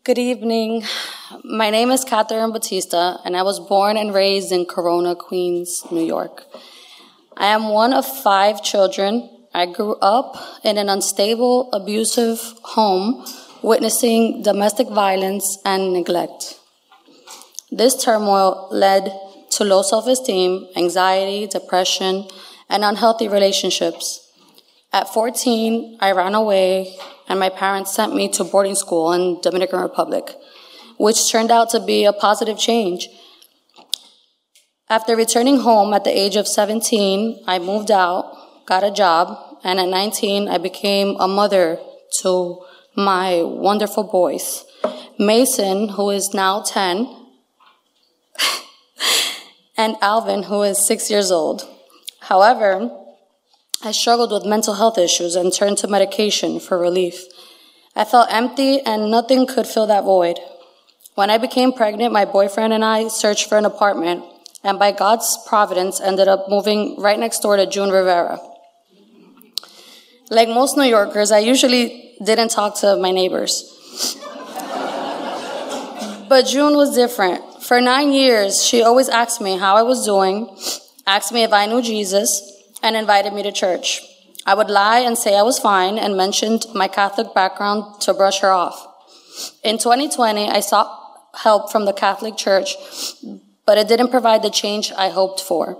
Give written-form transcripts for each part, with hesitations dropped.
Good evening. My name is Catherine Batista, and I was born and raised in Corona, Queens, New York. I am one of 5 children. I grew up in an unstable, abusive home, witnessing domestic violence and neglect. This turmoil led to low self-esteem, anxiety, depression, and unhealthy relationships. At 14, I ran away, and my parents sent me to boarding school in Dominican Republic, which turned out to be a positive change. After returning home at the age of 17, I moved out, got a job, and at 19, I became a mother to my wonderful boys, Mason, who is now 10, and Alvin, who is 6 years old. However, I struggled with mental health issues and turned to medication for relief. I felt empty and nothing could fill that void. When I became pregnant, my boyfriend and I searched for an apartment, and by God's providence ended up moving right next door to June Rivera. Like most New Yorkers, I usually didn't talk to my neighbors. But June was different. For 9 years, she always asked me how I was doing, asked me if I knew Jesus, and invited me to church. I would lie and say I was fine and mentioned my Catholic background to brush her off. In 2020, I sought help from the Catholic Church, but it didn't provide the change I hoped for.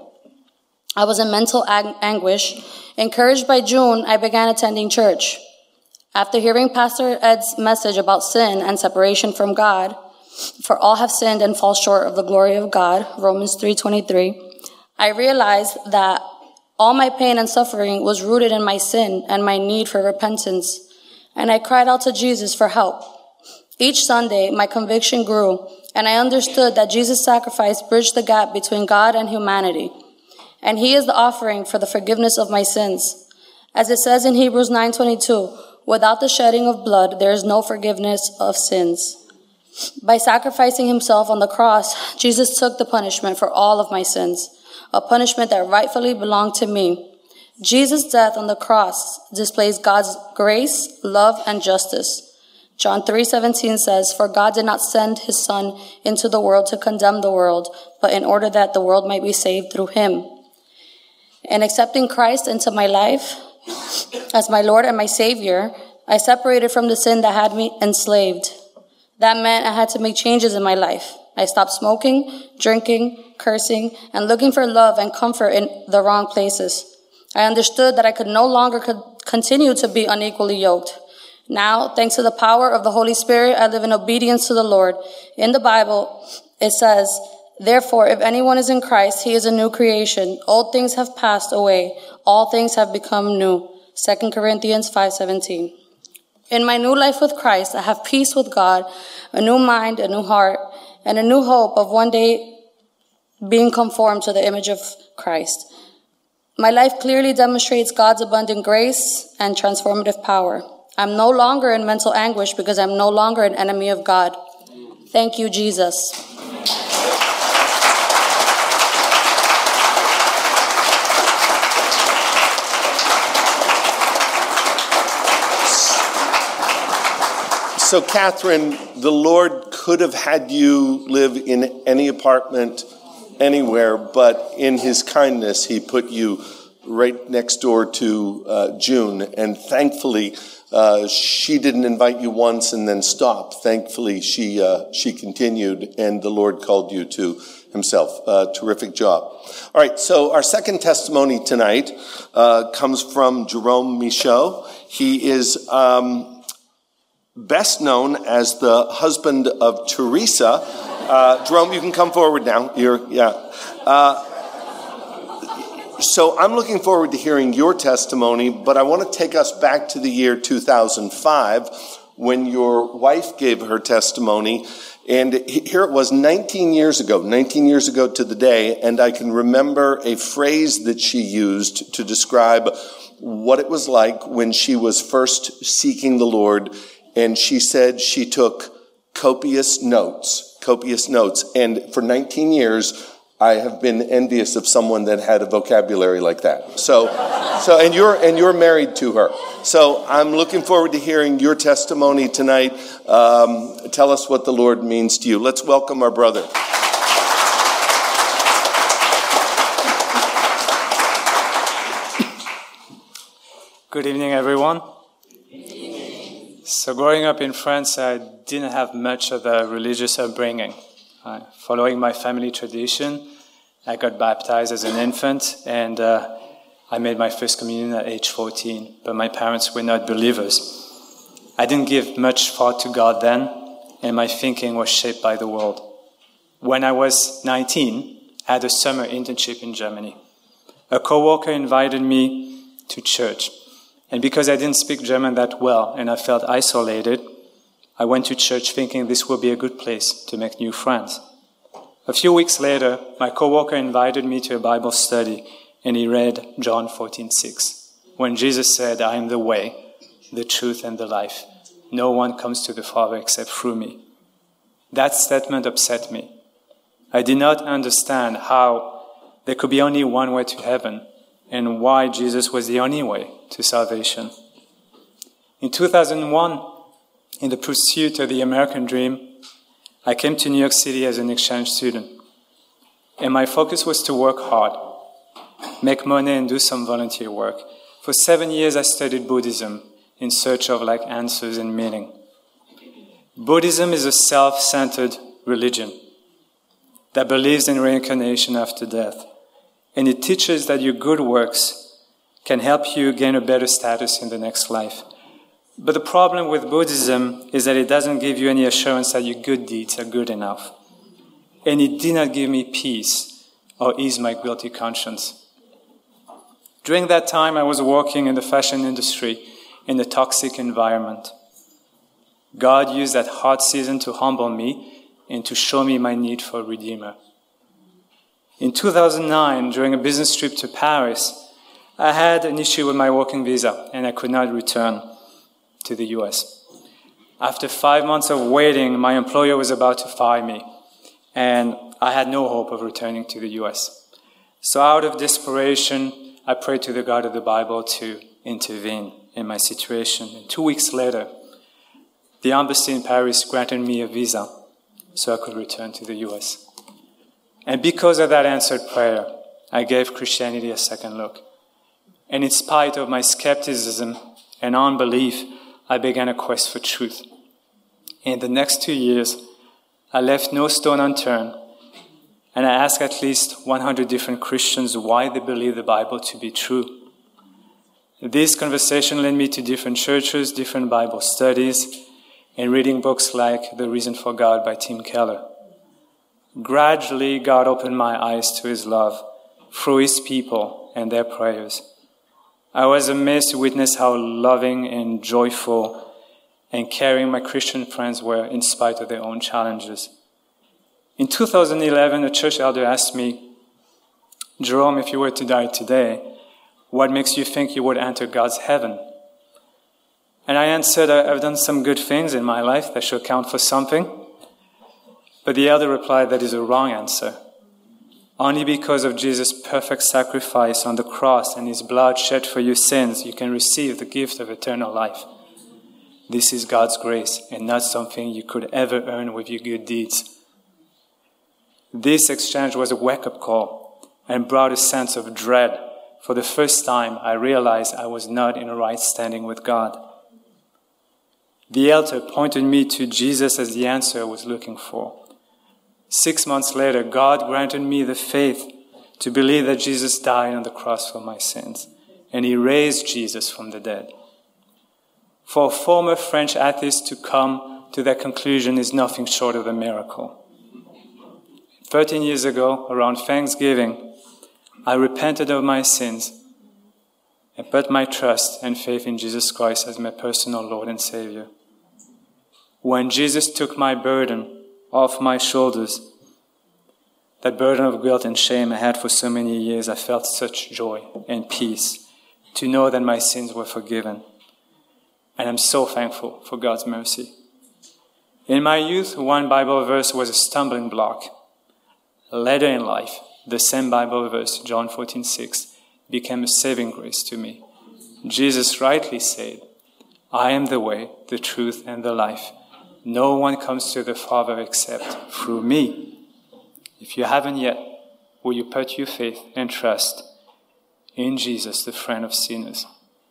I was in mental anguish. Encouraged by June, I began attending church. After hearing Pastor Ed's message about sin and separation from God, for all have sinned and fall short of the glory of God, Romans 3:23, I realized that all my pain and suffering was rooted in my sin and my need for repentance, and I cried out to Jesus for help. Each Sunday, my conviction grew, and I understood that Jesus' sacrifice bridged the gap between God and humanity, and he is the offering for the forgiveness of my sins. As it says in Hebrews 9:22, without the shedding of blood, there is no forgiveness of sins. By sacrificing himself on the cross, Jesus took the punishment for all of my sins, a punishment that rightfully belonged to me. Jesus' death on the cross displays God's grace, love, and justice. John 3:17 says, "For God did not send his Son into the world to condemn the world, but in order that the world might be saved through him." In accepting Christ into my life as my Lord and my Savior, I separated from the sin that had me enslaved. That meant I had to make changes in my life. I stopped smoking, drinking, cursing, and looking for love and comfort in the wrong places. I understood that I could no longer continue to be unequally yoked. Now, thanks to the power of the Holy Spirit, I live in obedience to the Lord. In the Bible, it says, "Therefore, if anyone is in Christ, he is a new creation. Old things have passed away. All things have become new." 2 Corinthians 5:17. In my new life with Christ, I have peace with God, a new mind, a new heart, and a new hope of one day being conformed to the image of Christ. My life clearly demonstrates God's abundant grace and transformative power. I'm no longer in mental anguish because I'm no longer an enemy of God. Thank you, Jesus. So, Catherine, the Lord could have had you live in any apartment anywhere, but in his kindness, he put you right next door to June. And thankfully, she didn't invite you once and then stop. Thankfully, she continued, and the Lord called you to himself. Terrific job. All right, so our second testimony tonight comes from Jerome Michaud. He is best known as the husband of Teresa. Jerome, you can come forward now. So I'm looking forward to hearing your testimony, but I want to take us back to the year 2005 when your wife gave her testimony. And here it was 19 years ago to the day, and I can remember a phrase that she used to describe what it was like when she was first seeking the Lord. And she said she took copious notes. And for 19 years, I have been envious of someone that had a vocabulary like that. And you're married to her. So I'm looking forward to hearing your testimony tonight. Tell us what the Lord means to you. Let's welcome our brother. Good evening, everyone. So growing up in France, I didn't have much of a religious upbringing. Following my family tradition, I got baptized as an infant, and I made my first communion at age 14, but my parents were not believers. I didn't give much thought to God then, and my thinking was shaped by the world. When I was 19, I had a summer internship in Germany. A coworker invited me to church, and because I didn't speak German that well and I felt isolated, I went to church thinking this would be a good place to make new friends. A few weeks later, my coworker invited me to a Bible study, and he read John 14:6, when Jesus said, "I am the way, the truth, and the life. No one comes to the Father except through me." That statement upset me. I did not understand how there could be only one way to heaven, and why Jesus was the only way to salvation. In 2001, in the pursuit of the American dream, I came to New York City as an exchange student. And my focus was to work hard, make money, and do some volunteer work. For 7 years, I studied Buddhism in search of answers and meaning. Buddhism is a self-centered religion that believes in reincarnation after death. And it teaches that your good works can help you gain a better status in the next life. But the problem with Buddhism is that it doesn't give you any assurance that your good deeds are good enough. And it did not give me peace or ease my guilty conscience. During that time, I was working in the fashion industry in a toxic environment. God used that hard season to humble me and to show me my need for a Redeemer. In 2009, during a business trip to Paris, I had an issue with my working visa and I could not return to the US. After 5 months of waiting, my employer was about to fire me, and I had no hope of returning to the US. So out of desperation, I prayed to the God of the Bible to intervene in my situation. And 2 weeks later, the embassy in Paris granted me a visa so I could return to the US. And because of that answered prayer, I gave Christianity a second look. And in spite of my skepticism and unbelief, I began a quest for truth. In the next 2 years, I left no stone unturned, and I asked at least 100 different Christians why they believe the Bible to be true. This conversation led me to different churches, different Bible studies, and reading books like The Reason for God by Tim Keller. Gradually, God opened my eyes to His love through His people and their prayers. I was amazed to witness how loving and joyful and caring my Christian friends were in spite of their own challenges. In 2011, a church elder asked me, "Jerome, if you were to die today, what makes you think you would enter God's heaven?" And I answered, "I've done some good things in my life that should count for something." But the elder replied, "That is a wrong answer. Only because of Jesus' perfect sacrifice on the cross and His blood shed for your sins, you can receive the gift of eternal life. This is God's grace and not something you could ever earn with your good deeds." This exchange was a wake-up call and brought a sense of dread. For the first time, I realized I was not in a right standing with God. The elder pointed me to Jesus as the answer I was looking for. 6 months later, God granted me the faith to believe that Jesus died on the cross for my sins, and He raised Jesus from the dead. For a former French atheist to come to that conclusion is nothing short of a miracle. 13 years ago, around Thanksgiving, I repented of my sins and put my trust and faith in Jesus Christ as my personal Lord and Savior. When Jesus took my burden off my shoulders, that burden of guilt and shame I had for so many years, I felt such joy and peace to know that my sins were forgiven. And I'm so thankful for God's mercy. In my youth, one Bible verse was a stumbling block. Later in life, the same Bible verse, John 14:6, became a saving grace to me. Jesus rightly said, I am the way, the truth, and the life. No one comes to the Father except through me. If you haven't yet, will you put your faith and trust in Jesus, the friend of sinners?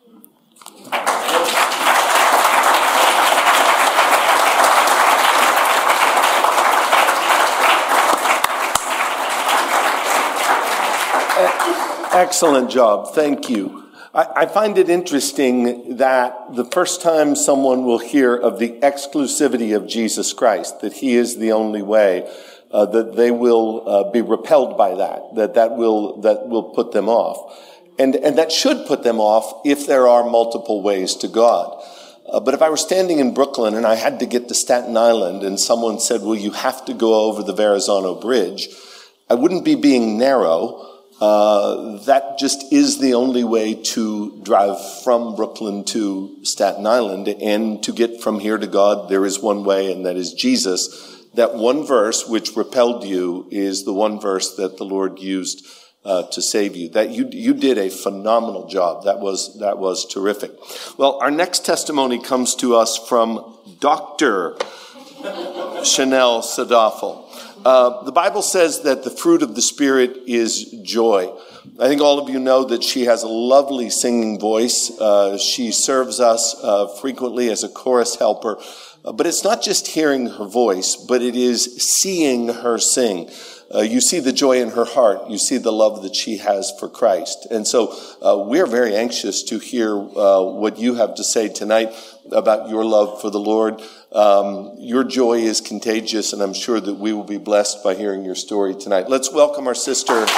Excellent job. Thank you. I find it interesting that the first time someone will hear of the exclusivity of Jesus Christ, that he is the only way, that they will be repelled by that will put them off. And that should put them off if there are multiple ways to God. But if I were standing in Brooklyn and I had to get to Staten Island and someone said, well, you have to go over the Verrazano Bridge, I wouldn't be being narrow. That just is the only way to drive from Brooklyn to Staten Island. And to get from here to God, there is one way, and that is Jesus. That one verse which repelled you is the one verse that the Lord used to save you. That you did a phenomenal job. That was terrific. Well, our next testimony comes to us from Dr. Chanel Sadafel. The Bible says that the fruit of the Spirit is joy. I think all of you know that she has a lovely singing voice. She serves us frequently as a chorus helper. But it's not just hearing her voice, but it is seeing her sing. You see the joy in her heart. You see the love that she has for Christ. And so we're very anxious to hear what you have to say tonight about your love for the Lord. Your joy is contagious, and I'm sure that we will be blessed by hearing your story tonight. Let's welcome our sister. All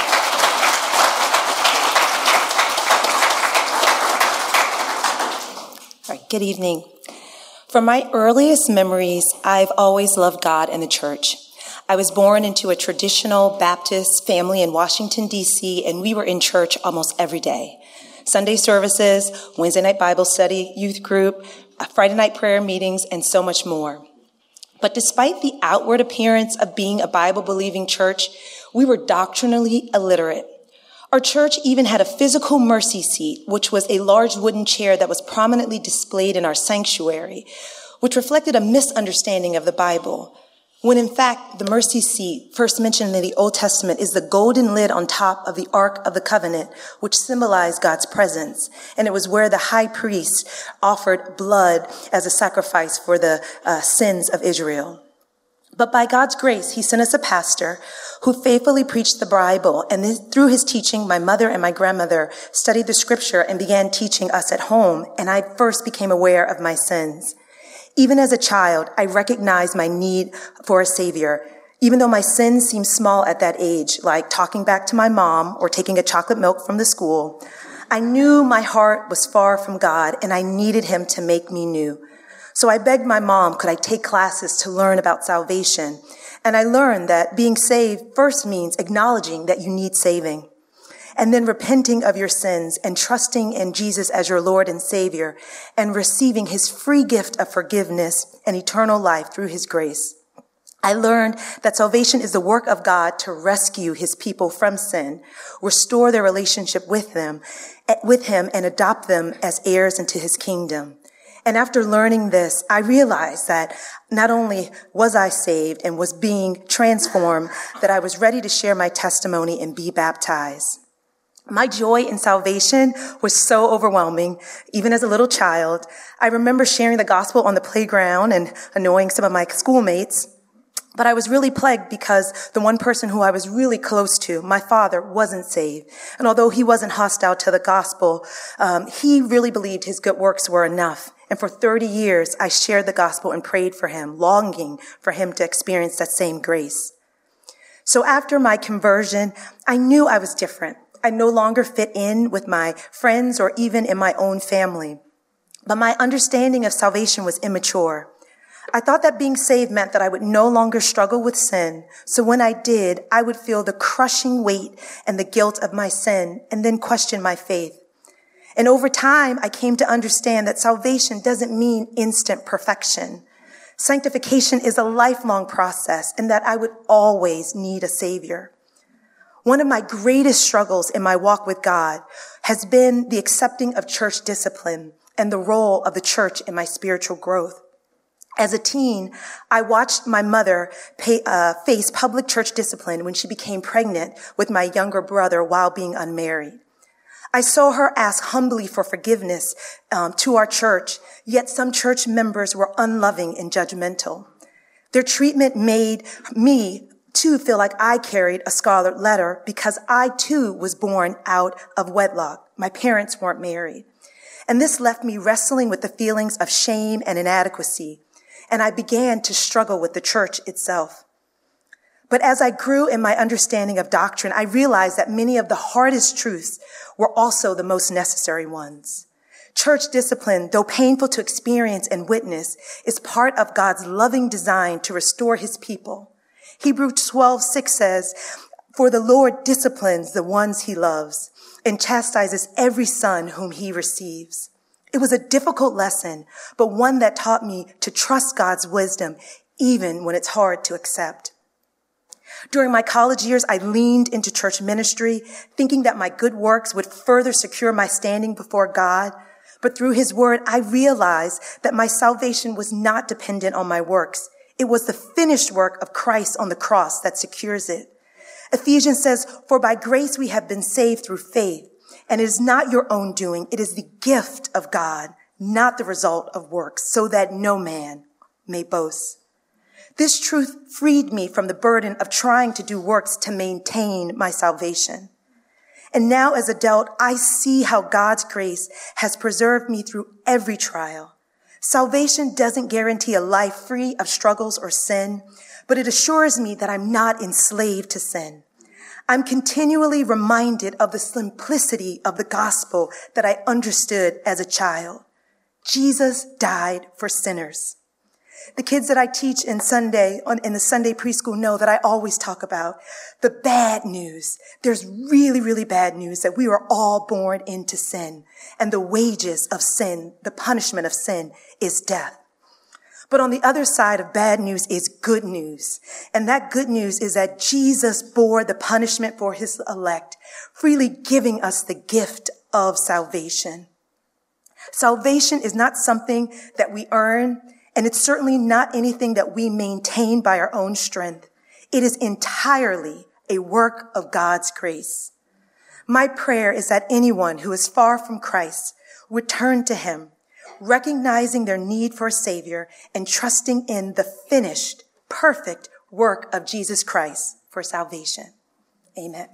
right, good evening. From my earliest memories, I've always loved God and the church. I was born into a traditional Baptist family in Washington, D.C., and we were in church almost every day. Sunday services, Wednesday night Bible study, youth group, Friday night prayer meetings, and so much more. But despite the outward appearance of being a Bible-believing church, we were doctrinally illiterate. Our church even had a physical mercy seat, which was a large wooden chair that was prominently displayed in our sanctuary, which reflected a misunderstanding of the Bible. When in fact, the mercy seat, first mentioned in the Old Testament, is the golden lid on top of the Ark of the Covenant, which symbolized God's presence. And it was where the high priest offered blood as a sacrifice for the sins of Israel. But by God's grace, he sent us a pastor who faithfully preached the Bible. And through his teaching, my mother and my grandmother studied the scripture and began teaching us at home. And I first became aware of my sins. Even as a child, I recognized my need for a savior, even though my sins seemed small at that age, like talking back to my mom or taking a chocolate milk from the school. I knew my heart was far from God and I needed him to make me new. So I begged my mom, could I take classes to learn about salvation? And I learned that being saved first means acknowledging that you need saving, and then repenting of your sins and trusting in Jesus as your Lord and Savior and receiving his free gift of forgiveness and eternal life through his grace. I learned that salvation is the work of God to rescue his people from sin, restore their relationship with him, and adopt them as heirs into his kingdom. And after learning this, I realized that not only was I saved and was being transformed, that I was ready to share my testimony and be baptized. My joy in salvation was so overwhelming, even as a little child. I remember sharing the gospel on the playground and annoying some of my schoolmates. But I was really plagued because the one person who I was really close to, my father, wasn't saved. And although he wasn't hostile to the gospel, he really believed his good works were enough. And for 30 years, I shared the gospel and prayed for him, longing for him to experience that same grace. So after my conversion, I knew I was different. I no longer fit in with my friends or even in my own family. But my understanding of salvation was immature. I thought that being saved meant that I would no longer struggle with sin. So when I did, I would feel the crushing weight and the guilt of my sin and then question my faith. And over time, I came to understand that salvation doesn't mean instant perfection. Sanctification is a lifelong process and that I would always need a savior. One of my greatest struggles in my walk with God has been the accepting of church discipline and the role of the church in my spiritual growth. As a teen, I watched my mother face public church discipline when she became pregnant with my younger brother while being unmarried. I saw her ask humbly for forgiveness to our church, yet some church members were unloving and judgmental. Their treatment made me too feel like I carried a scarlet letter because I too was born out of wedlock. My parents weren't married. And this left me wrestling with the feelings of shame and inadequacy. And I began to struggle with the church itself. But as I grew in my understanding of doctrine, I realized that many of the hardest truths were also the most necessary ones. Church discipline, though painful to experience and witness, is part of God's loving design to restore his people. Hebrews 12:6 says, "For the Lord disciplines the ones he loves and chastises every son whom he receives." It was a difficult lesson, but one that taught me to trust God's wisdom, even when it's hard to accept. During my college years, I leaned into church ministry, thinking that my good works would further secure my standing before God. But through his word, I realized that my salvation was not dependent on my works. It was the finished work of Christ on the cross that secures it. Ephesians says, "For by grace we have been saved through faith, and it is not your own doing. It is the gift of God, not the result of works, so that no man may boast." This truth freed me from the burden of trying to do works to maintain my salvation. And now as an adult, I see how God's grace has preserved me through every trial. Salvation doesn't guarantee a life free of struggles or sin, but it assures me that I'm not enslaved to sin. I'm continually reminded of the simplicity of the gospel that I understood as a child. Jesus died for sinners. The kids that I teach in the Sunday preschool know that I always talk about the bad news. There's really, really bad news that we were all born into sin. And the wages of sin, the punishment of sin, is death. But on the other side of bad news is good news. And that good news is that Jesus bore the punishment for his elect, freely giving us the gift of salvation. Salvation is not something that we earn, and it's certainly not anything that we maintain by our own strength. It is entirely a work of God's grace. My prayer is that anyone who is far from Christ would turn to him, recognizing their need for a Savior and trusting in the finished, perfect work of Jesus Christ for salvation. Amen.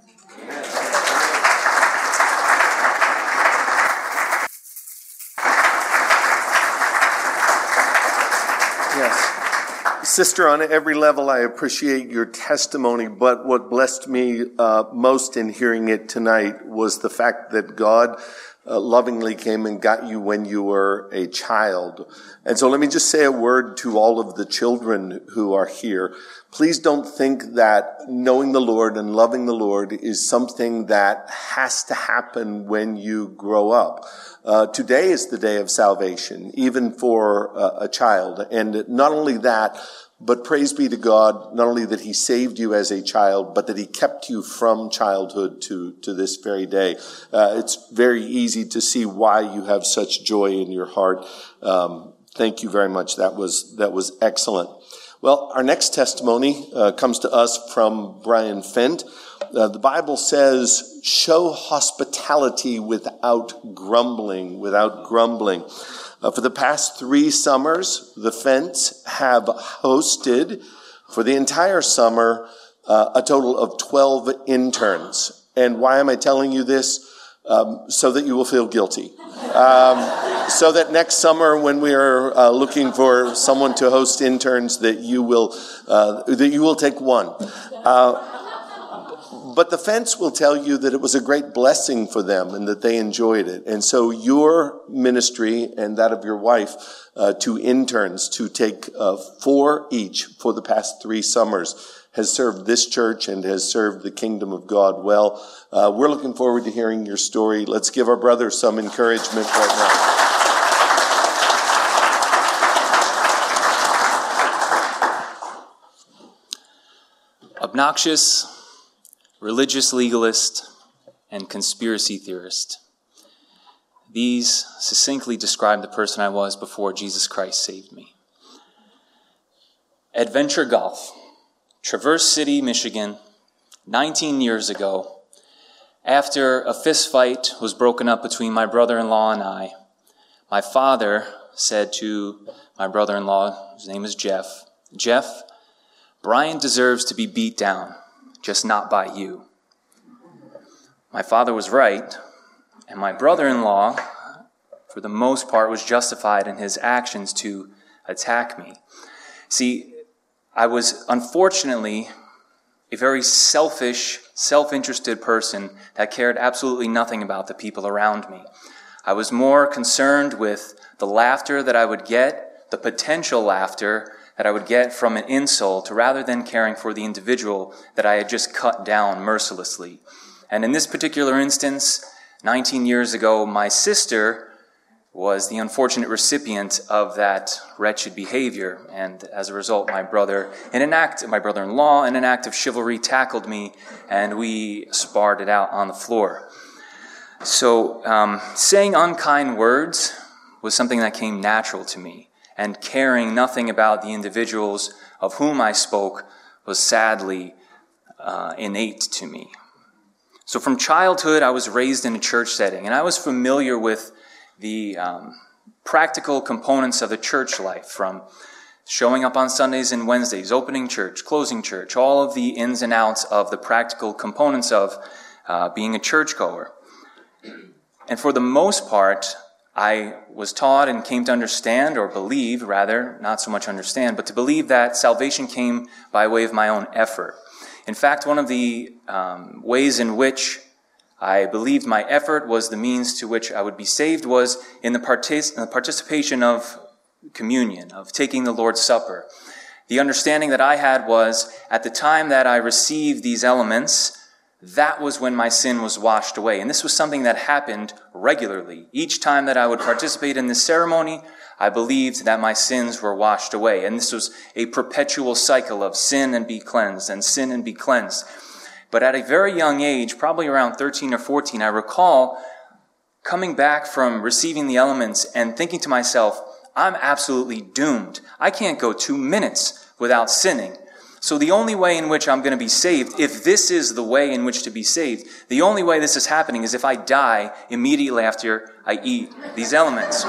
Yes. Sister, on every level, I appreciate your testimony, but what blessed me most in hearing it tonight was the fact that God lovingly came and got you when you were a child. And so let me just say a word to all of the children who are here. Please don't think that knowing the Lord and loving the Lord is something that has to happen when you grow up. Today is the day of salvation, even for a child. And not only that, but praise be to God, not only that he saved you as a child, but that he kept you from childhood to this very day. It's very easy to see why you have such joy in your heart. Thank you very much. That was excellent. Well, our next testimony comes to us from Brian Fent. The Bible says, show hospitality without grumbling, For the past 3 summers, the Fents have hosted, for the entire summer, a total of 12 interns. And why am I telling you this? So that you will feel guilty. So that next summer, when we are looking for someone to host interns, that you will take one. But the Fents will tell you that it was a great blessing for them and that they enjoyed it. And so your ministry and that of your wife to interns to take 4 each for the past 3 summers has served this church and has served the kingdom of God well. We're looking forward to hearing your story. Let's give our brothers some encouragement right now. Obnoxious, religious legalist, and conspiracy theorist. These succinctly describe the person I was before Jesus Christ saved me. Adventure Golf, Traverse City, Michigan, 19 years ago. After a fist fight was broken up between my brother-in-law and I, my father said to my brother-in-law, his name is Jeff, "Jeff, Brian deserves to be beat down, just not by you." My father was right, and my brother-in-law, for the most part, was justified in his actions to attack me. See, I was unfortunately a very selfish, self-interested person that cared absolutely nothing about the people around me. I was more concerned with the laughter that I would get, the potential laughter that I would get from an insult, rather than caring for the individual that I had just cut down mercilessly. And in this particular instance, 19 years ago, my sister was the unfortunate recipient of that wretched behavior. And as a result, my brother-in-law, in an act of chivalry, tackled me, and we sparred it out on the floor. So saying unkind words was something that came natural to me, and caring nothing about the individuals of whom I spoke was sadly innate to me. So from childhood, I was raised in a church setting, and I was familiar with the practical components of the church life, from showing up on Sundays and Wednesdays, opening church, closing church, all of the ins and outs of the practical components of being a churchgoer. And for the most part, I was taught and came to understand, or believe, rather, not so much understand, but to believe that salvation came by way of my own effort. In fact, one of the ways in which I believed my effort was the means to which I would be saved was in the participation of communion, of taking the Lord's Supper. The understanding that I had was, at the time that I received these elements, that was when my sin was washed away. And this was something that happened regularly. Each time that I would participate in this ceremony, I believed that my sins were washed away. And this was a perpetual cycle of sin and be cleansed, and sin and be cleansed. But at a very young age, probably around 13 or 14, I recall coming back from receiving the elements and thinking to myself, I'm absolutely doomed. I can't go 2 minutes without sinning. So the only way in which I'm going to be saved, if this is the way in which to be saved, the only way this is happening is if I die immediately after I eat these elements.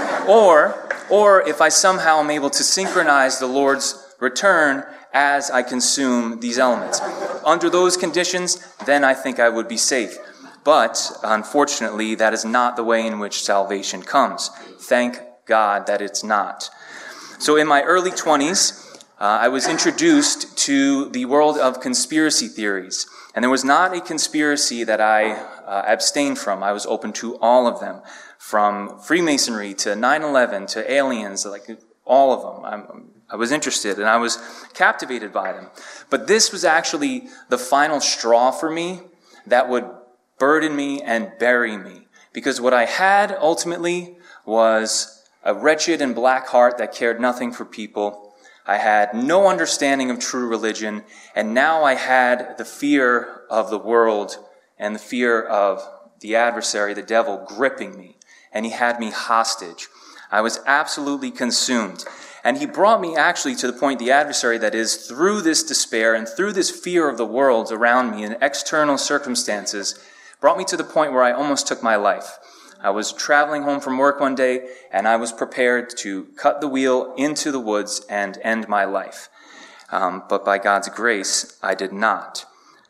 Or if I somehow am able to synchronize the Lord's return as I consume these elements. Under those conditions, then I think I would be safe. But, unfortunately, that is not the way in which salvation comes. Thank God that it's not. So in my early 20s, I was introduced to the world of conspiracy theories. And there was not a conspiracy that I abstained from. I was open to all of them, from Freemasonry to 9/11 to aliens, like all of them. I was interested and I was captivated by them. But this was actually the final straw for me that would burden me and bury me. Because what I had ultimately was a wretched and black heart that cared nothing for people. I had no understanding of true religion, and now I had the fear of the world and the fear of the adversary, the devil, gripping me. And he had me hostage. I was absolutely consumed. And he brought me actually to the point, the adversary, that is, through this despair and through this fear of the world around me and external circumstances, brought me to the point where I almost took my life. I was traveling home from work one day, and I was prepared to cut the wheel into the woods and end my life. But by God's grace, I did not.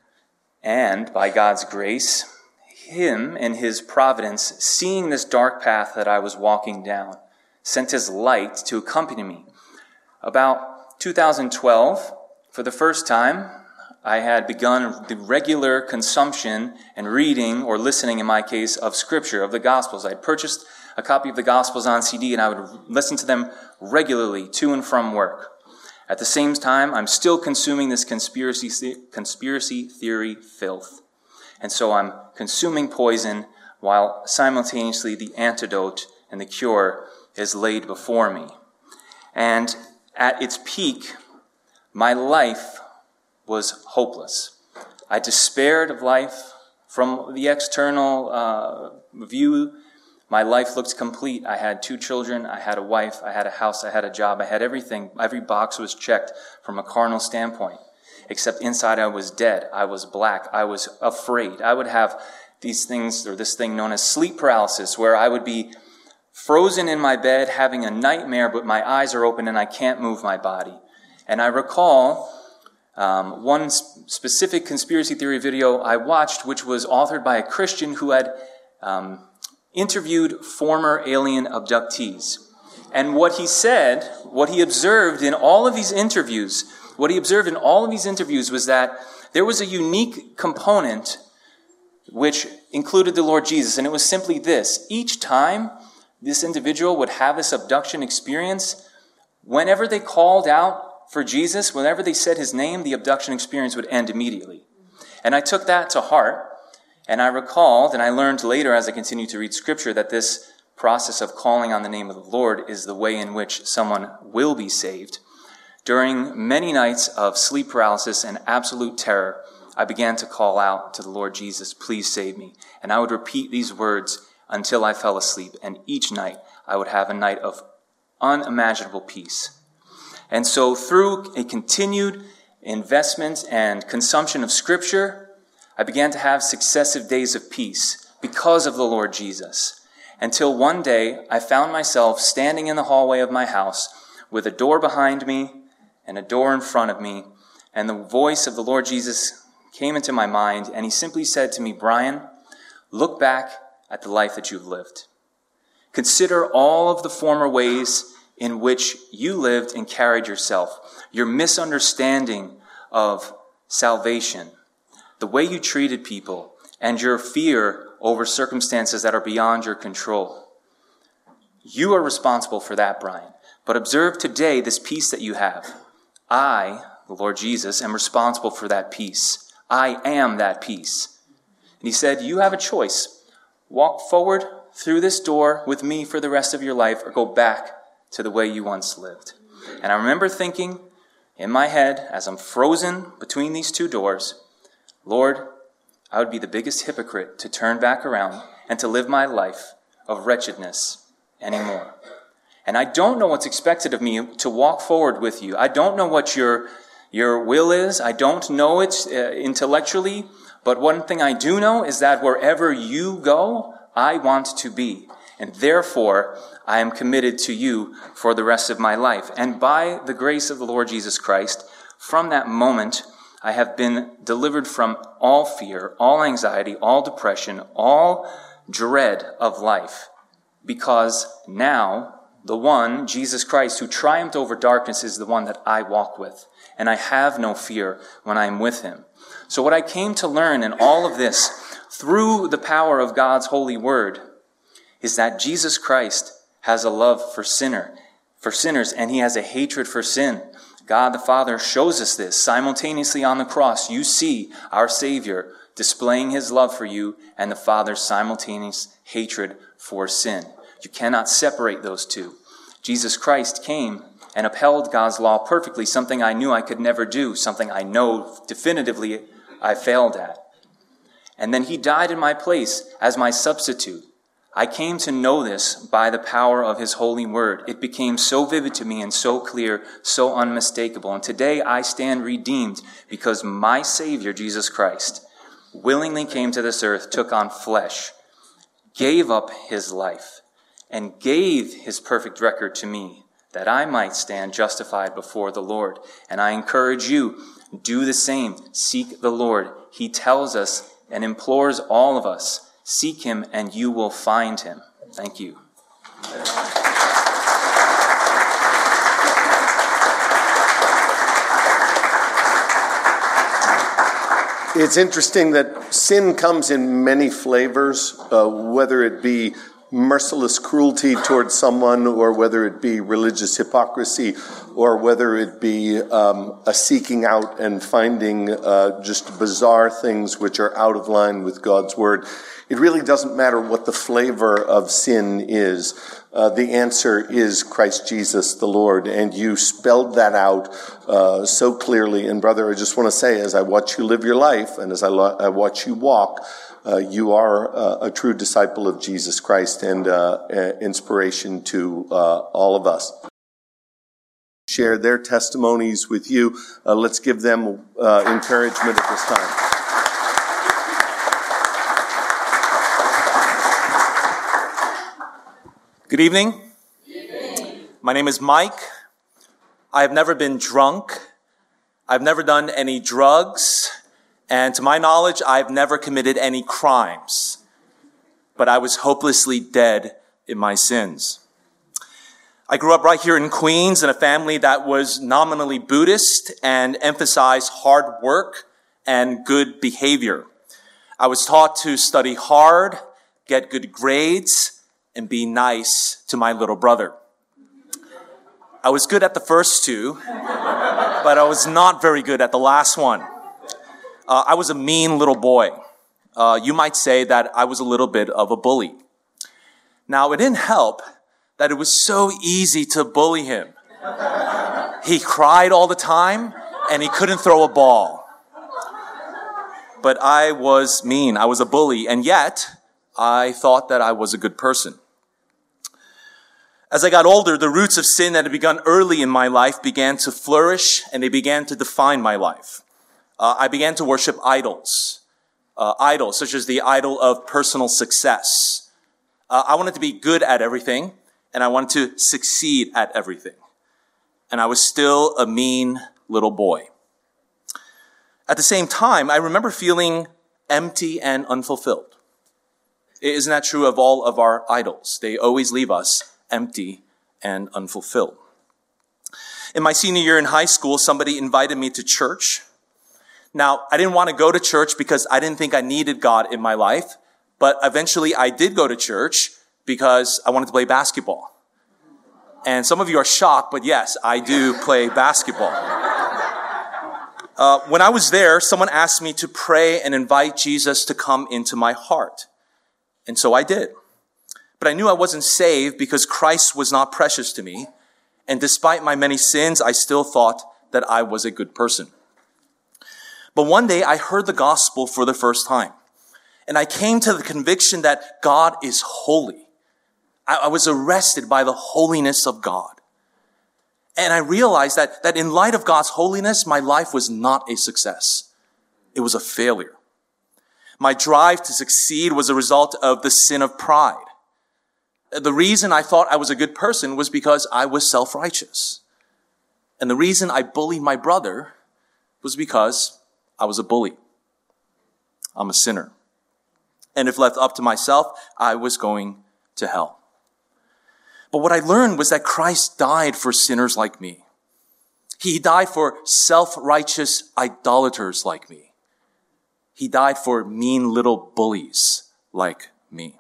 And by God's grace, Him and His providence, seeing this dark path that I was walking down, sent His light to accompany me. About 2012, for the first time, I had begun the regular consumption and reading, or listening in my case, of Scripture, of the Gospels. I had purchased a copy of the Gospels on CD, and I would listen to them regularly to and from work. At the same time, I'm still consuming this conspiracy theory filth. And so I'm consuming poison while simultaneously the antidote and the cure is laid before me. And at its peak, my life was hopeless. I despaired of life. From the external view, my life looked complete. I had 2 children, I had a wife, I had a house, I had a job, I had everything. Every box was checked from a carnal standpoint. Except inside I was dead, I was black, I was afraid. I would have these things, or this thing known as sleep paralysis, where I would be frozen in my bed, having a nightmare, but my eyes are open and I can't move my body. And I recall one specific conspiracy theory video I watched, which was authored by a Christian who had interviewed former alien abductees. And what he said, what he observed in all of these interviews, was that there was a unique component which included the Lord Jesus. And it was simply this: each time this individual would have this abduction experience, whenever they called out for Jesus, whenever they said his name, the abduction experience would end immediately. And I took that to heart, and I recalled, and I learned later as I continued to read Scripture, that this process of calling on the name of the Lord is the way in which someone will be saved. During many nights of sleep paralysis and absolute terror, I began to call out to the Lord Jesus, "Please save me." And I would repeat these words until I fell asleep. And each night I would have a night of unimaginable peace. And so through a continued investment and consumption of Scripture, I began to have successive days of peace because of the Lord Jesus. Until one day I found myself standing in the hallway of my house with a door behind me and a door in front of me, and the voice of the Lord Jesus came into my mind, and he simply said to me, "Brian, look back at the life that you've lived. Consider all of the former ways in which you lived and carried yourself, your misunderstanding of salvation, the way you treated people, and your fear over circumstances that are beyond your control. You are responsible for that, Brian. But observe today this peace that you have. I, the Lord Jesus, am responsible for that peace. I am that peace." And he said, "You have a choice. Walk forward through this door with me for the rest of your life, or go back to the way you once lived." And I remember thinking in my head, as I'm frozen between these two doors, Lord, I would be the biggest hypocrite to turn back around and to live my life of wretchedness anymore. And I don't know what's expected of me to walk forward with you. I don't know what your will is. I don't know it intellectually. But one thing I do know is that wherever you go, I want to be. And therefore, I am committed to you for the rest of my life. And by the grace of the Lord Jesus Christ, from that moment, I have been delivered from all fear, all anxiety, all depression, all dread of life. Because now, the one, Jesus Christ, who triumphed over darkness, is the one that I walk with. And I have no fear when I am with him. So what I came to learn in all of this, through the power of God's holy word, is that Jesus Christ has a love for sinners, and he has a hatred for sin. God the Father shows us this simultaneously on the cross. You see our Savior displaying his love for you and the Father's simultaneous hatred for sin. You cannot separate those two. Jesus Christ came and upheld God's law perfectly, something I knew I could never do, something I know definitively I failed at. And then he died in my place as my substitute. I came to know this by the power of his holy word. It became so vivid to me and so clear, so unmistakable. And today I stand redeemed because my Savior, Jesus Christ, willingly came to this earth, took on flesh, gave up his life, and gave his perfect record to me, that I might stand justified before the Lord. And I encourage you, do the same. Seek the Lord. He tells us and implores all of us, seek him and you will find him. Thank you. It's interesting that sin comes in many flavors, whether it be merciless cruelty towards someone, or whether it be religious hypocrisy, or whether it be a seeking out and finding just bizarre things which are out of line with God's word. It really doesn't matter what the flavor of sin is. The answer is Christ Jesus the Lord, and you spelled that out so clearly. And brother, I just want to say, as I watch you live your life, and as I watch you walk, you are a true disciple of Jesus Christ and inspiration to all of us. Share their testimonies with you. Let's give them encouragement at this time. Good evening. My name is Mike. I have never been drunk. I've never done any drugs. And to my knowledge, I've never committed any crimes. But I was hopelessly dead in my sins. I grew up right here in Queens in a family that was nominally Buddhist and emphasized hard work and good behavior. I was taught to study hard, get good grades, and be nice to my little brother. I was good at the first two, but I was not very good at the last one. I was a mean little boy. You might say that I was a little bit of a bully. Now, it didn't help that it was so easy to bully him. He cried all the time, and he couldn't throw a ball. But I was mean. I was a bully, and yet I thought that I was a good person. As I got older, the roots of sin that had begun early in my life began to flourish, and they began to define my life. I began to worship idols such as the idol of personal success. I wanted to be good at everything, and I wanted to succeed at everything. And I was still a mean little boy. At the same time, I remember feeling empty and unfulfilled. Isn't that true of all of our idols? They always leave us empty and unfulfilled. In my senior year in high school, somebody invited me to church. Now, I didn't want to go to church because I didn't think I needed God in my life, but eventually I did go to church because I wanted to play basketball. And some of you are shocked, but yes, I do play basketball. When I was there, someone asked me to pray and invite Jesus to come into my heart. And so I did. But I knew I wasn't saved because Christ was not precious to me. And despite my many sins, I still thought that I was a good person. But one day I heard the gospel for the first time. And I came to the conviction that God is holy. I was arrested by the holiness of God. And I realized that in light of God's holiness, my life was not a success. It was a failure. My drive to succeed was a result of the sin of pride. The reason I thought I was a good person was because I was self-righteous. And the reason I bullied my brother was because I was a bully. I'm a sinner. And if left up to myself, I was going to hell. But what I learned was that Christ died for sinners like me. He died for self-righteous idolaters like me. He died for mean little bullies like me.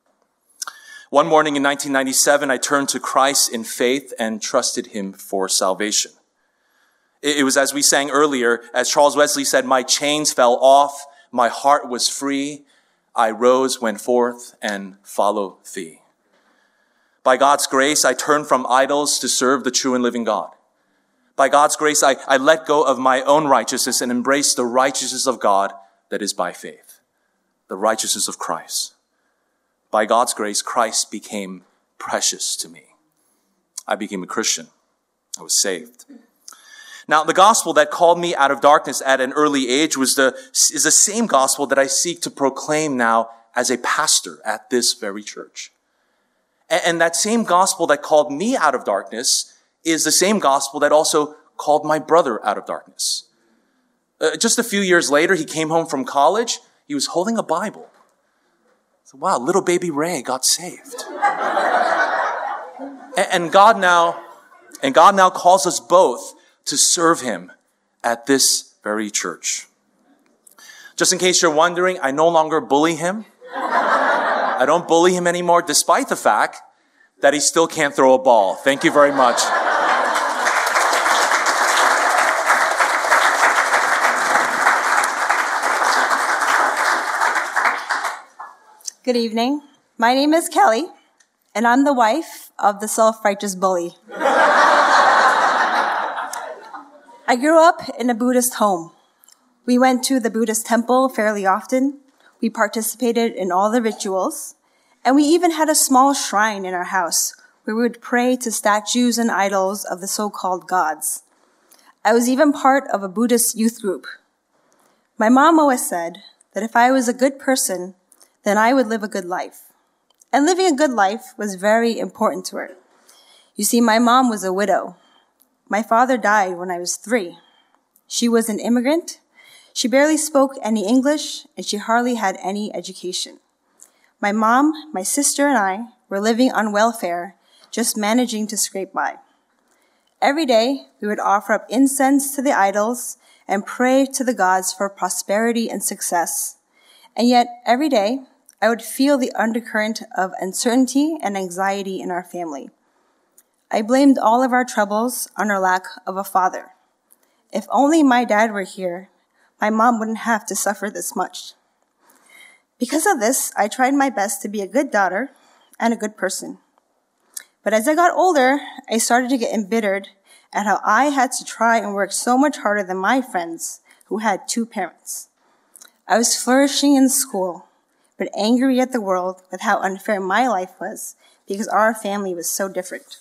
One morning in 1997, I turned to Christ in faith and trusted him for salvation. It was, as we sang earlier, as Charles Wesley said, my chains fell off, my heart was free, I rose, went forth, and followed thee. By God's grace, I turned from idols to serve the true and living God. By God's grace, I let go of my own righteousness and embraced the righteousness of God that is by faith, the righteousness of Christ. By God's grace, Christ became precious to me. I became a Christian. I was saved. Now, the gospel that called me out of darkness at an early age is the same gospel that I seek to proclaim now as a pastor at this very church. And that same gospel that called me out of darkness is the same gospel that also called my brother out of darkness. Just a few years later, he came home from college. He was holding a Bible. So, wow, little baby Ray got saved. And God now calls us both to serve him at this very church. Just in case you're wondering, I no longer bully him. I don't bully him anymore, despite the fact that he still can't throw a ball. Thank you very much. Good evening. My name is Kelly, and I'm the wife of the self-righteous bully. I grew up in a Buddhist home. We went to the Buddhist temple fairly often. We participated in all the rituals, and we even had a small shrine in our house where we would pray to statues and idols of the so-called gods. I was even part of a Buddhist youth group. My mom always said that if I was a good person, then I would live a good life. And living a good life was very important to her. You see, my mom was a widow. My father died when I was 3. She was an immigrant. She barely spoke any English, and she hardly had any education. My mom, my sister, and I were living on welfare, just managing to scrape by. Every day, we would offer up incense to the idols and pray to the gods for prosperity and success. And yet, every day, I would feel the undercurrent of uncertainty and anxiety in our family. I blamed all of our troubles on our lack of a father. If only my dad were here, my mom wouldn't have to suffer this much. Because of this, I tried my best to be a good daughter and a good person. But as I got older, I started to get embittered at how I had to try and work so much harder than my friends who had 2 parents. I was flourishing in school, but angry at the world with how unfair my life was because our family was so different.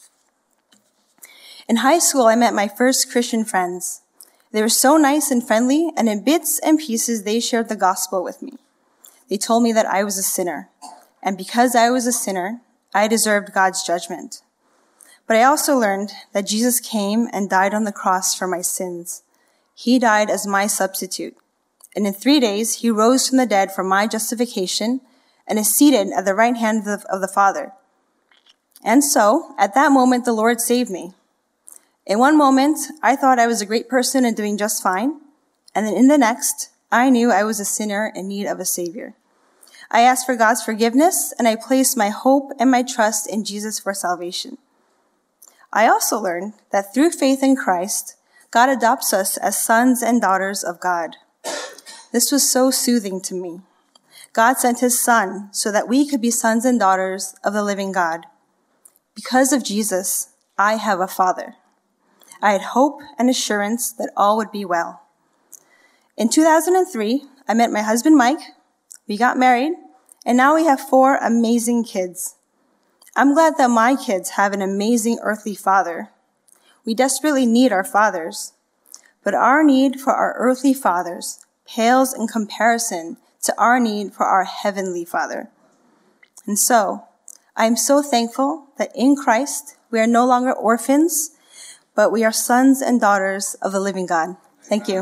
In high school, I met my first Christian friends. They were so nice and friendly, and in bits and pieces, they shared the gospel with me. They told me that I was a sinner, and because I was a sinner, I deserved God's judgment. But I also learned that Jesus came and died on the cross for my sins. He died as my substitute. And in 3 days, he rose from the dead for my justification and is seated at the right hand of the Father. And so, at that moment, the Lord saved me. In one moment, I thought I was a great person and doing just fine. And then in the next, I knew I was a sinner in need of a Savior. I asked for God's forgiveness, and I placed my hope and my trust in Jesus for salvation. I also learned that through faith in Christ, God adopts us as sons and daughters of God. This was so soothing to me. God sent his Son so that we could be sons and daughters of the living God. Because of Jesus, I have a Father. I had hope and assurance that all would be well. In 2003, I met my husband, Mike. We got married, and now we have 4 amazing kids. I'm glad that my kids have an amazing earthly father. We desperately need our fathers, but our need for our earthly fathers pales in comparison to our need for our heavenly Father. And so, I am so thankful that in Christ, we are no longer orphans, but we are sons and daughters of the living God. Thank you.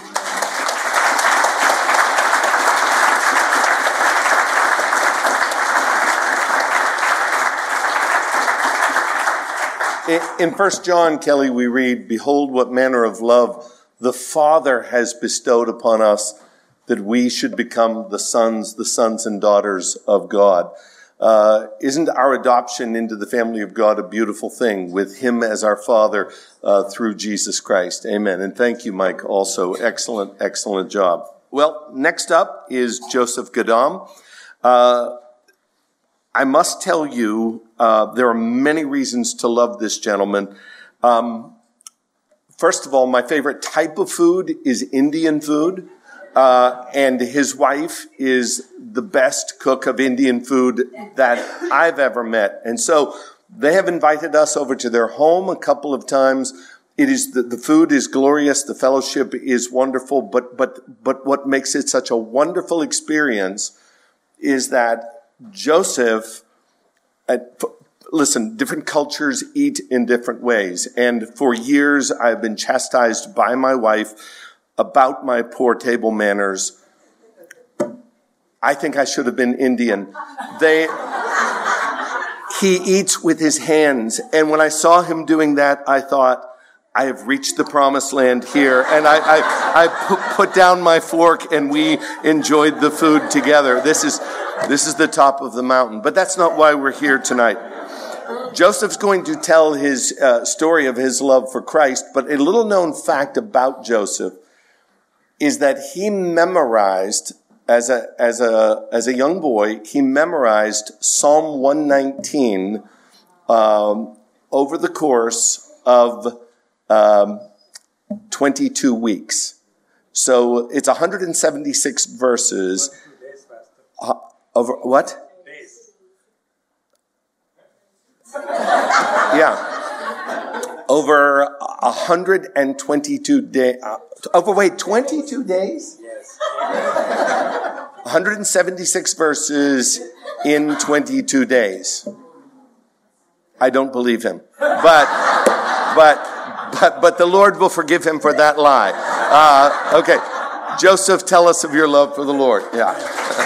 In 1 John, Kelly, we read, "Behold what manner of love the Father has bestowed upon us, that we should become the sons and daughters of God." Isn't our adoption into the family of God a beautiful thing, with him as our Father through Jesus Christ? Amen. And thank you, Mike, also. Excellent, excellent job. Well, next up is Joseph Gadam. I must tell you, there are many reasons to love this gentleman. First of all, my favorite type of food is Indian food. And his wife is the best cook of Indian food that I've ever met. And so they have invited us over to their home a couple of times. It is the food is glorious. The fellowship is wonderful. But what makes it such a wonderful experience is that Joseph, listen, different cultures eat in different ways. And for years, I've been chastised by my wife about my poor table manners. I think I should have been Indian. He eats with his hands. And when I saw him doing that, I thought, I have reached the promised land here. And I put down my fork and we enjoyed the food together. This is the top of the mountain. But that's not why we're here tonight. Joseph's going to tell his story of his love for Christ, but a little known fact about Joseph is that he memorized, as a young boy, he memorized Psalm 119 over the course of 22 weeks. So it's 176 verses. Over what? Yeah. Over 122 days. 22 days? Yes. 176 verses in 22 days. I don't believe him. But the Lord will forgive him for that lie. Okay. Joseph, tell us of your love for the Lord. Yeah.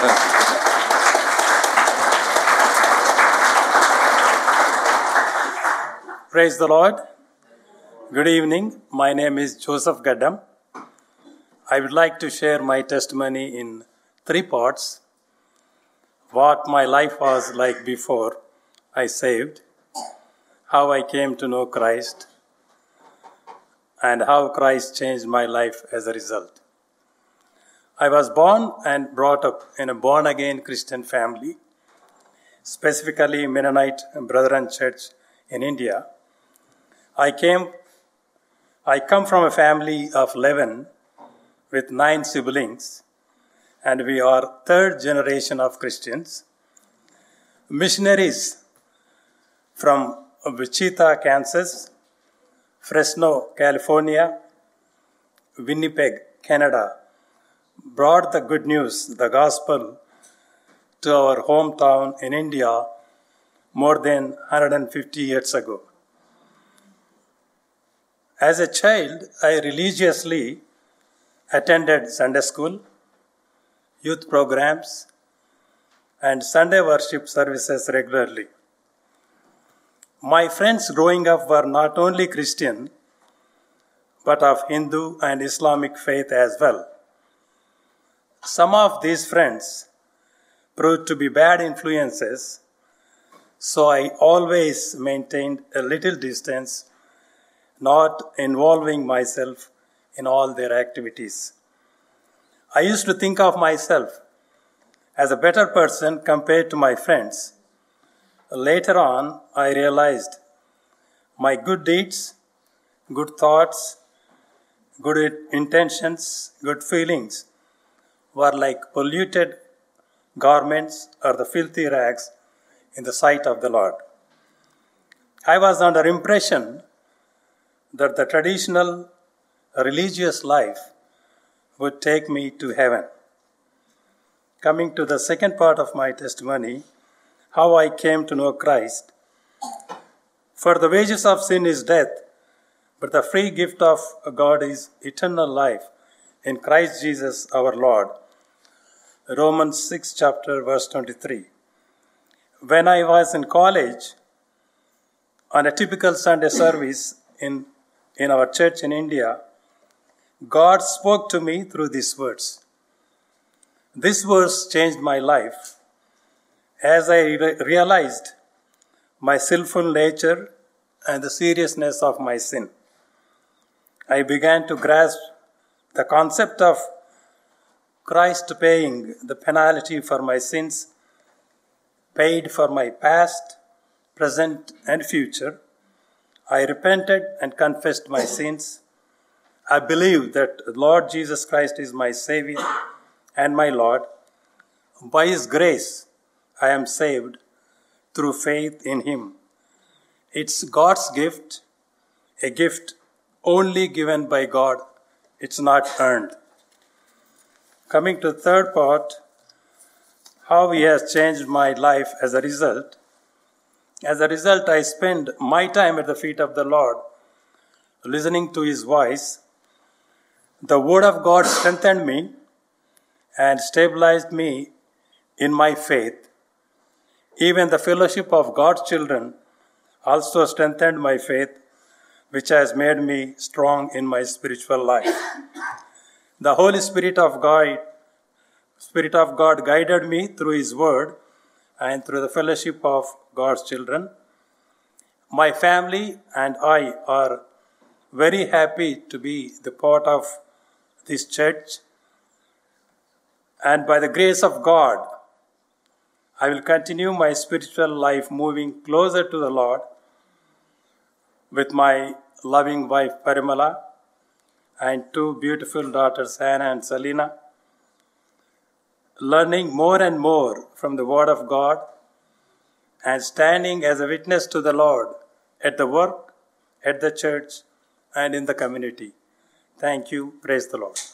Praise the Lord. Good evening. My name is Joseph Gaddam. I would like to share my testimony in 3 parts. What my life was like before I saved, how I came to know Christ, and how Christ changed my life as a result. I was born and brought up in a born-again Christian family, specifically Mennonite Brethren Church in India. I come from a family of 11 with 9 siblings, and we are 3rd generation of Christians. Missionaries from Wichita, Kansas, Fresno, California, Winnipeg, Canada, brought the good news, the gospel, to our hometown in India more than 150 years ago. As a child, I religiously attended Sunday school, youth programs, and Sunday worship services regularly. My friends growing up were not only Christian, but of Hindu and Islamic faith as well. Some of these friends proved to be bad influences, so I always maintained a little distance, not involving myself in all their activities. I used to think of myself as a better person compared to my friends. Later on, I realized my good deeds, good thoughts, good intentions, good feelings were like polluted garments or the filthy rags in the sight of the Lord. I was under impression that the traditional religious life would take me to heaven. Coming to the second part of my testimony, how I came to know Christ. For the wages of sin is death, but the free gift of God is eternal life in Christ Jesus our Lord. Romans 6 chapter verse 23. When I was in college, on a typical Sunday service in our church in India, God spoke to me through these words. This verse changed my life as I realized my sinful nature and the seriousness of my sin. I began to grasp the concept of Christ paying the penalty for my sins, paid for my past, present, and future. I repented and confessed my sins. I believe that Lord Jesus Christ is my Savior and my Lord. By His grace, I am saved through faith in Him. It's God's gift, a gift only given by God. It's not earned. Coming to the third part, how He has changed my life as a result. As a result, I spend my time at the feet of the Lord, listening to His voice. The Word of God strengthened me and stabilized me in my faith. Even the fellowship of God's children also strengthened my faith which has made me strong in my spiritual life. The Holy Spirit of God guided me through His Word and through the fellowship of God's children. My family and I are very happy to be the part of this church. And by the grace of God, I will continue my spiritual life moving closer to the Lord with my loving wife Parimala and two beautiful daughters Hannah and Selena, learning more and more from the Word of God and standing as a witness to the Lord at the work, at the church, and in the community. Thank you. Praise the Lord.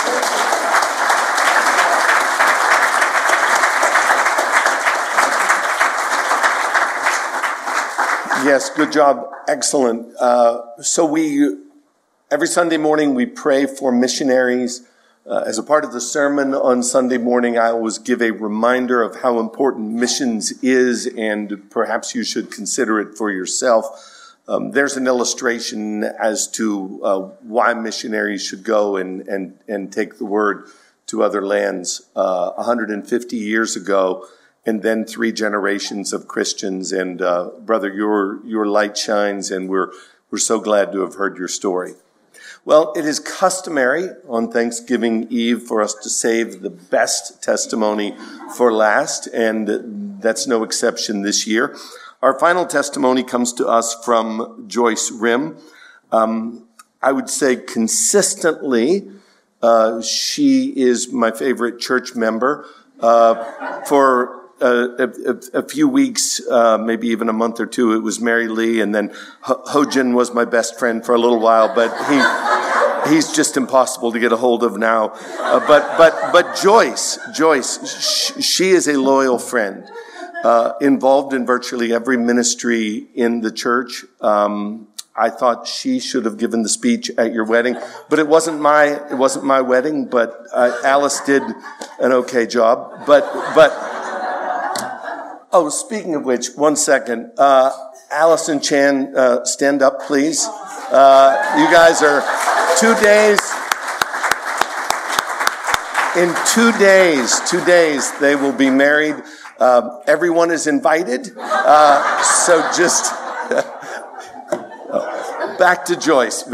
Yes, good job. Excellent. Every Sunday morning we pray for missionaries. As a part of the sermon on Sunday morning, I always give a reminder of how important missions is, and perhaps you should consider it for yourself. There's an illustration as to why missionaries should go and take the word to other lands. 150 years ago, and then 3 generations of Christians. And brother, your light shines, and we're so glad to have heard your story. Well, it is customary on Thanksgiving Eve for us to save the best testimony for last, and that's no exception this year. Our final testimony comes to us from Joyce Rim. I would say consistently, she is my favorite church member. For a few weeks, maybe even a month or two, it was Mary Lee, and then Hojin was my best friend for a little while, but he's just impossible to get a hold of now. But Joyce, she is a loyal friend, involved in virtually every ministry in the church. I thought she should have given the speech at your wedding, but it wasn't my wedding, but Alice did an okay job. Oh, speaking of which, one second. Alice and Chan, stand up, please. You guys are 2 days. In 2 days, they will be married. Everyone is invited. So just back to Joyce.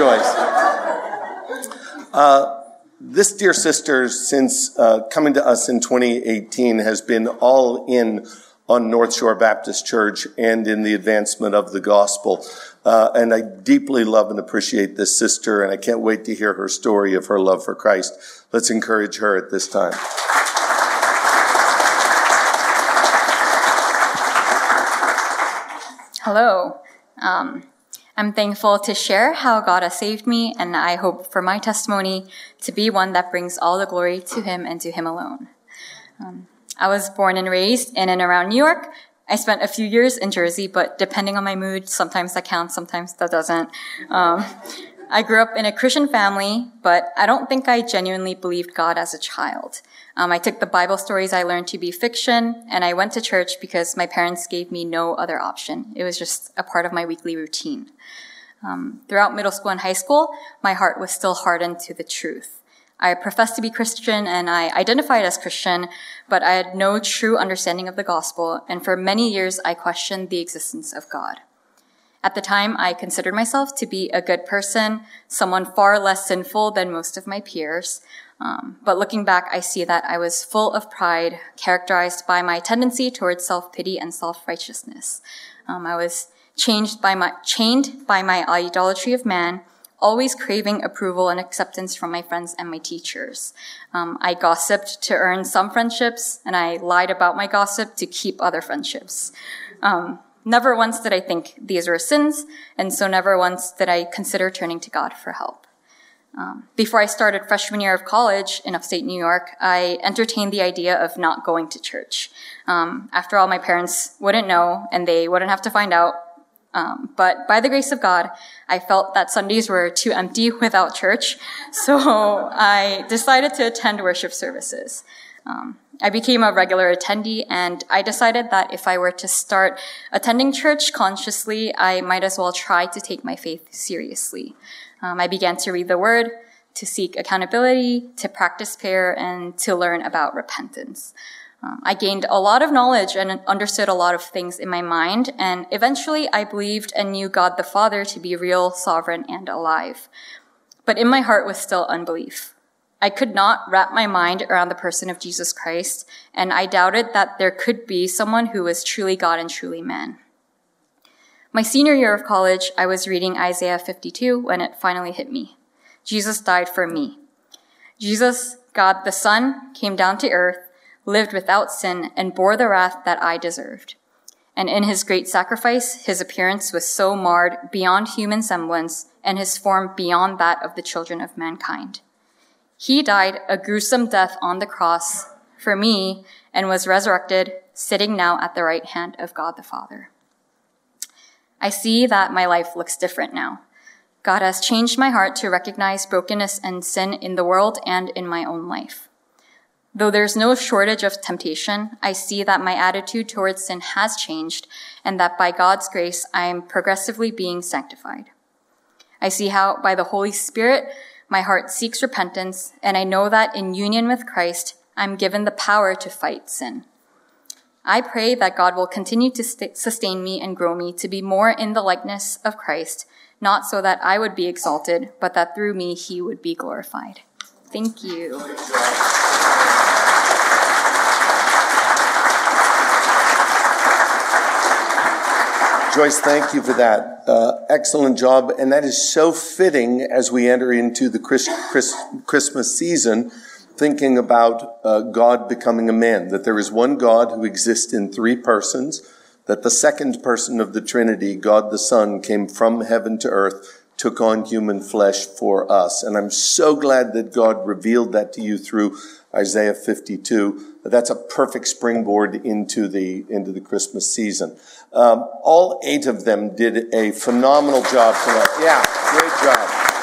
This dear sister, since coming to us in 2018, has been all in on North Shore Baptist Church and in the advancement of the gospel. And I deeply love and appreciate this sister, and I can't wait to hear her story of her love for Christ. Let's encourage her at this time. Hello. I'm thankful to share how God has saved me, and I hope for my testimony to be one that brings all the glory to Him and to Him alone. I was born and raised in and around New York. I spent a few years in Jersey, but depending on my mood, sometimes that counts, sometimes that doesn't. I grew up in a Christian family, but I don't think I genuinely believed God as a child. I took the Bible stories I learned to be fiction, and I went to church because my parents gave me no other option. It was just a part of my weekly routine. Throughout middle school and high school, my heart was still hardened to the truth. I professed to be Christian and I identified as Christian, but I had no true understanding of the gospel, and for many years I questioned the existence of God. At the time, I considered myself to be a good person, someone far less sinful than most of my peers. But looking back, I see that I was full of pride, characterized by my tendency towards self-pity and self-righteousness. I was chained by my idolatry of man, always craving approval and acceptance from my friends and my teachers. I gossiped to earn some friendships, and I lied about my gossip to keep other friendships. Never once did I think these were sins, and so never once did I consider turning to God for help. Before I started freshman year of college in upstate New York, I entertained the idea of not going to church. After all, my parents wouldn't know, and they wouldn't have to find out. But by the grace of God, I felt that Sundays were too empty without church, so I decided to attend worship services. I became a regular attendee, and I decided that if I were to start attending church consciously, I might as well try to take my faith seriously. I began to read the Word, to seek accountability, to practice prayer, and to learn about repentance. I gained a lot of knowledge and understood a lot of things in my mind, and eventually I believed and knew God the Father to be real, sovereign, and alive. But in my heart was still unbelief. I could not wrap my mind around the person of Jesus Christ, and I doubted that there could be someone who was truly God and truly man. My senior year of college, I was reading Isaiah 52 when it finally hit me. Jesus died for me. Jesus, God the Son, came down to earth, lived without sin, and bore the wrath that I deserved. And in his great sacrifice, his appearance was so marred beyond human semblance, and his form beyond that of the children of mankind. He died a gruesome death on the cross for me and was resurrected, sitting now at the right hand of God the Father. I see that my life looks different now. God has changed my heart to recognize brokenness and sin in the world and in my own life. Though there's no shortage of temptation, I see that my attitude towards sin has changed and that by God's grace, I am progressively being sanctified. I see how by the Holy Spirit, my heart seeks repentance, and I know that in union with Christ, I'm given the power to fight sin. I pray that God will continue to sustain me and grow me to be more in the likeness of Christ, not so that I would be exalted, but that through me he would be glorified. Thank you. Joyce, thank you for that. Excellent job. And that is so fitting as we enter into the Christmas season, thinking about God becoming a man, that there is one God who exists in three persons, that the second person of the Trinity, God the Son, came from heaven to earth, took on human flesh for us. And I'm so glad that God revealed that to you through Isaiah 52. That's a perfect springboard into the Christmas season. All 8 of them did a phenomenal job tonight. Yeah, great job.